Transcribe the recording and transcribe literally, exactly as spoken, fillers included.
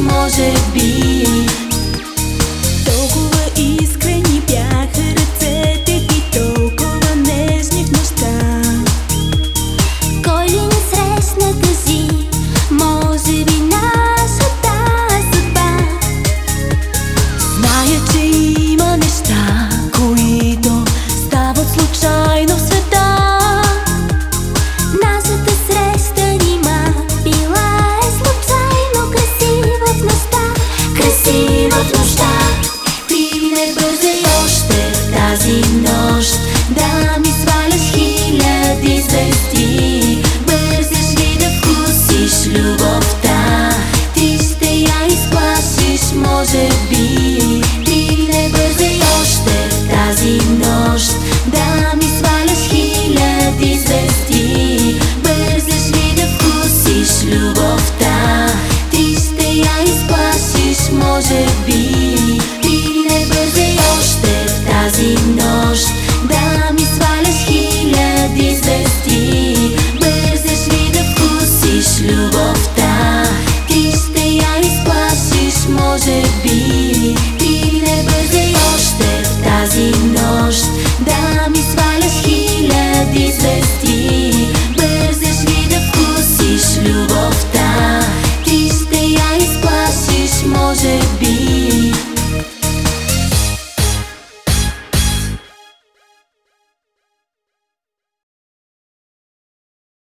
може би. Толкова искрени бяха ръцете ти, толкова нежни в нощта. Кой ли не срещна, кажи, може би нашата съдба. Зная, че има неща, които стават случайно в света. Нашата среща нима била е случайно, красива в нощта, красива в нощта. Ти не бързай още в тази нощ, да ми сваляш хиляди звезди. Бързаш ли да вкусиш любовта, ти ще я изплашиш, може би. Ти не бързай още в тази нощ, да ми сваляш хиляди звезди. Бързаш ли да вкусиш любовта, ти ще я изплашиш, може би. Ти не бързай още в тази нощ, да ми сваляш хиляди звезди. Бързаш ли да вкусиш любовта, ти ще я изплашиш, може би. Ти не бързай още в тази нощ, да ми сваляш хиляди звезди. Бързаш ли да вкусиш любовта, ти ще я изплашиш, може би.